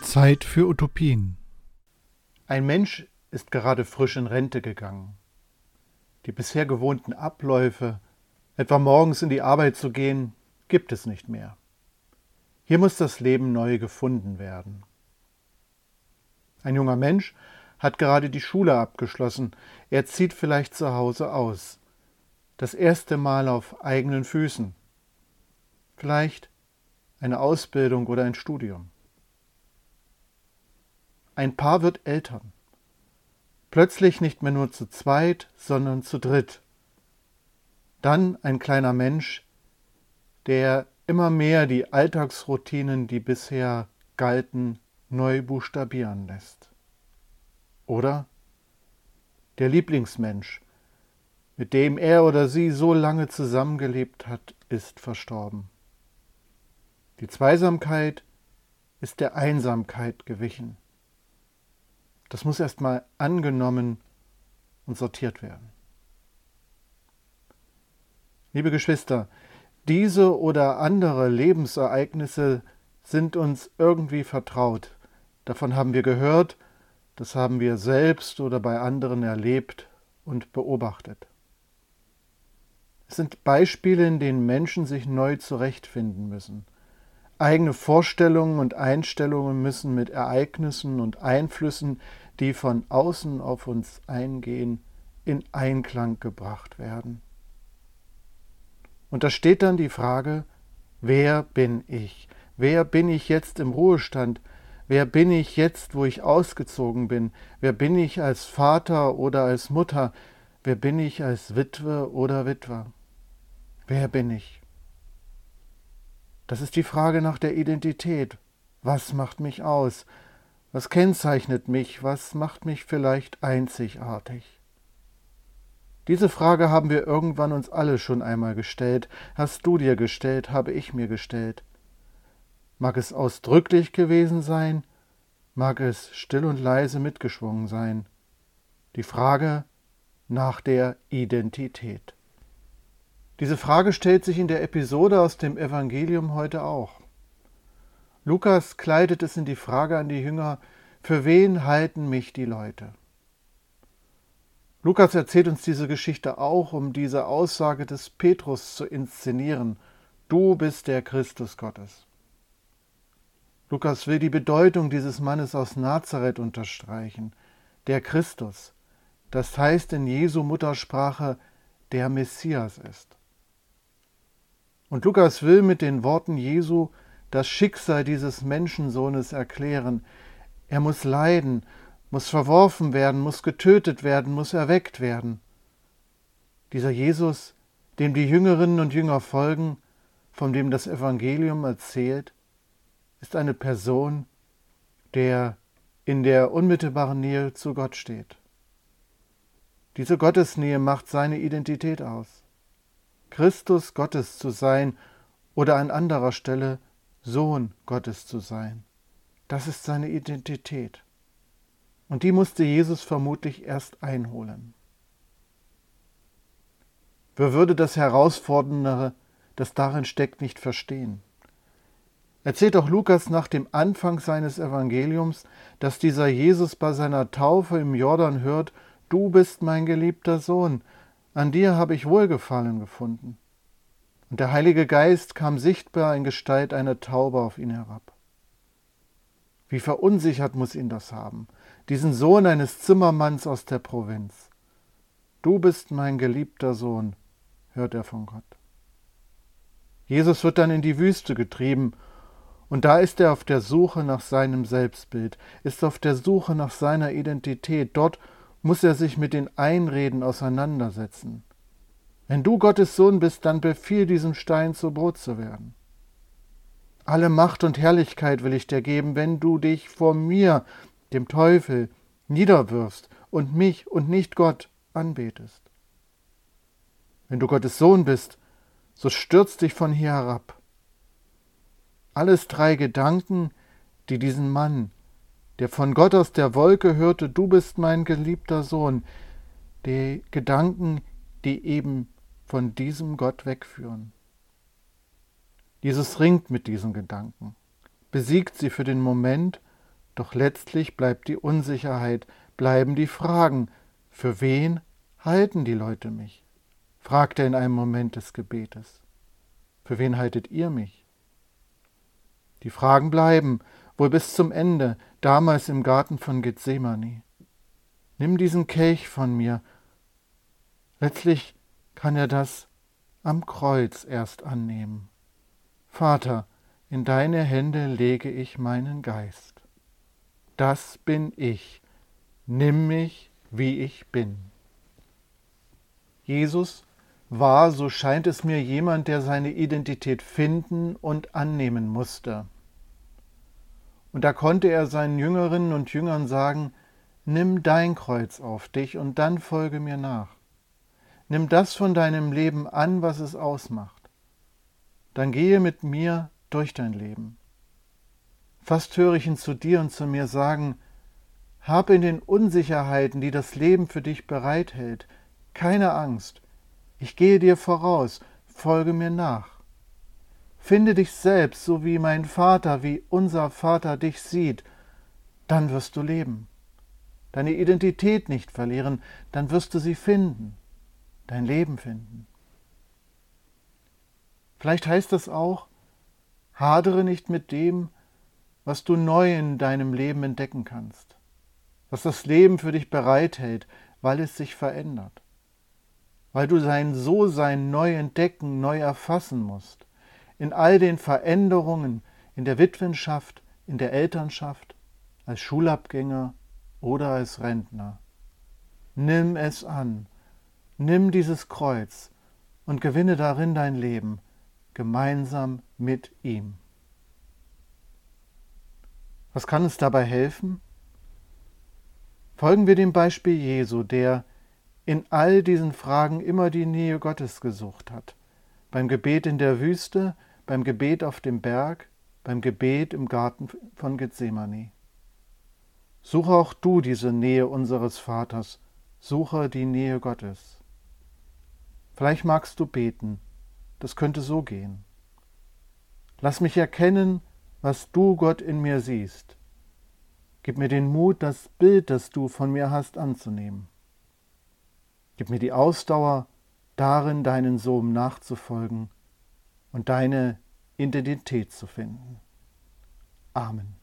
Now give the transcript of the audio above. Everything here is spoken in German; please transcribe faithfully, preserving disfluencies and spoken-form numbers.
Zeit für Utopien. Ein Mensch ist gerade frisch in Rente gegangen. Die bisher gewohnten Abläufe, etwa morgens in die Arbeit zu gehen, gibt es nicht mehr. Hier muss das Leben neu gefunden werden. Ein junger Mensch hat gerade die Schule abgeschlossen. Er zieht vielleicht zu Hause aus. Das erste Mal auf eigenen Füßen. Vielleicht eine Ausbildung oder ein Studium. Ein Paar wird Eltern. Plötzlich nicht mehr nur zu zweit, sondern zu dritt. Dann ein kleiner Mensch, der immer mehr die Alltagsroutinen, die bisher galten, neu buchstabieren lässt. Oder der Lieblingsmensch, mit dem er oder sie so lange zusammengelebt hat, ist verstorben. Die Zweisamkeit ist der Einsamkeit gewichen. Das muss erstmal angenommen und sortiert werden. Liebe Geschwister, diese oder andere Lebensereignisse sind uns irgendwie vertraut. Davon haben wir gehört, das haben wir selbst oder bei anderen erlebt und beobachtet. Es sind Beispiele, in denen Menschen sich neu zurechtfinden müssen. Eigene Vorstellungen und Einstellungen müssen mit Ereignissen und Einflüssen, die von außen auf uns eingehen, in Einklang gebracht werden. Und da steht dann die Frage, wer bin ich? Wer bin ich jetzt im Ruhestand? Wer bin ich jetzt, wo ich ausgezogen bin? Wer bin ich als Vater oder als Mutter? Wer bin ich als Witwe oder Witwer? Wer bin ich? Das ist die Frage nach der Identität. Was macht mich aus? Was kennzeichnet mich? Was macht mich vielleicht einzigartig? Diese Frage haben wir irgendwann uns alle schon einmal gestellt. Hast du dir gestellt, habe ich mir gestellt. Mag es ausdrücklich gewesen sein, mag es still und leise mitgeschwungen sein. Die Frage nach der Identität. Diese Frage stellt sich in der Episode aus dem Evangelium heute auch. Lukas kleidet es in die Frage an die Jünger, für wen halten mich die Leute? Lukas erzählt uns diese Geschichte auch, um diese Aussage des Petrus zu inszenieren. Du bist der Christus Gottes. Lukas will die Bedeutung dieses Mannes aus Nazareth unterstreichen. Der Christus, das heißt in Jesu Muttersprache, der Messias ist. Und Lukas will mit den Worten Jesu das Schicksal dieses Menschensohnes erklären. Er muss leiden, muss verworfen werden, muss getötet werden, muss erweckt werden. Dieser Jesus, dem die Jüngerinnen und Jünger folgen, von dem das Evangelium erzählt, ist eine Person, der in der unmittelbaren Nähe zu Gott steht. Diese Gottesnähe macht seine Identität aus. Christus Gottes zu sein oder an anderer Stelle Sohn Gottes zu sein. Das ist seine Identität. Und die musste Jesus vermutlich erst einholen. Wer würde das Herausfordernde, das darin steckt, nicht verstehen? Erzählt auch Lukas nach dem Anfang seines Evangeliums, dass dieser Jesus bei seiner Taufe im Jordan hört, du bist mein geliebter Sohn, an dir habe ich Wohlgefallen gefunden. Und der Heilige Geist kam sichtbar in Gestalt einer Taube auf ihn herab. Wie verunsichert muss ihn das haben, diesen Sohn eines Zimmermanns aus der Provinz. Du bist mein geliebter Sohn, hört er von Gott. Jesus wird dann in die Wüste getrieben, und da ist er auf der Suche nach seinem Selbstbild, ist auf der Suche nach seiner Identität. Dort muss er sich mit den Einreden auseinandersetzen. Wenn du Gottes Sohn bist, dann befiehl diesem Stein zu Brot zu werden. Alle Macht und Herrlichkeit will ich dir geben, wenn du dich vor mir, dem Teufel, niederwirfst und mich und nicht Gott anbetest. Wenn du Gottes Sohn bist, so stürz dich von hier herab. Alles drei Gedanken, die diesen Mann, der von Gott aus der Wolke hörte, du bist mein geliebter Sohn, die Gedanken, die eben von diesem Gott wegführen. Jesus ringt mit diesen Gedanken, besiegt sie für den Moment Doch letztlich bleibt die Unsicherheit, bleiben die Fragen. Für wen halten die Leute mich? Fragt er in einem Moment des Gebetes. Für wen haltet ihr mich? Die Fragen bleiben, wohl bis zum Ende, damals im Garten von Gethsemane. Nimm diesen Kelch von mir. Letztlich kann er das am Kreuz erst annehmen. Vater, in deine Hände lege ich meinen Geist. Das bin ich. Nimm mich, wie ich bin. Jesus war, so scheint es mir, jemand, der seine Identität finden und annehmen musste. Und da konnte er seinen Jüngerinnen und Jüngern sagen, nimm dein Kreuz auf dich und dann folge mir nach. Nimm das von deinem Leben an, was es ausmacht. Dann gehe mit mir durch dein Leben. Fast höre ich ihn zu dir und zu mir sagen, hab in den Unsicherheiten, die das Leben für dich bereithält, keine Angst. Ich gehe dir voraus, folge mir nach. Finde dich selbst, so wie mein Vater, wie unser Vater dich sieht, dann wirst du leben. Deine Identität nicht verlieren, dann wirst du sie finden, dein Leben finden. Vielleicht heißt das auch, hadere nicht mit dem, was du neu in deinem Leben entdecken kannst, was das Leben für dich bereithält, weil es sich verändert, weil du sein So-Sein neu entdecken, neu erfassen musst, in all den Veränderungen, in der Witwenschaft, in der Elternschaft, als Schulabgänger oder als Rentner. Nimm es an, nimm dieses Kreuz und gewinne darin dein Leben, gemeinsam mit ihm. Was kann uns dabei helfen? Folgen wir dem Beispiel Jesu, der in all diesen Fragen immer die Nähe Gottes gesucht hat. Beim Gebet in der Wüste, beim Gebet auf dem Berg, beim Gebet im Garten von Gethsemane. Suche auch du diese Nähe unseres Vaters, suche die Nähe Gottes. Vielleicht magst du beten, das könnte so gehen. Lass mich erkennen, was du, Gott, in mir siehst. Gib mir den Mut, das Bild, das du von mir hast, anzunehmen. Gib mir die Ausdauer, darin deinen Sohn nachzufolgen und deine Identität zu finden. Amen.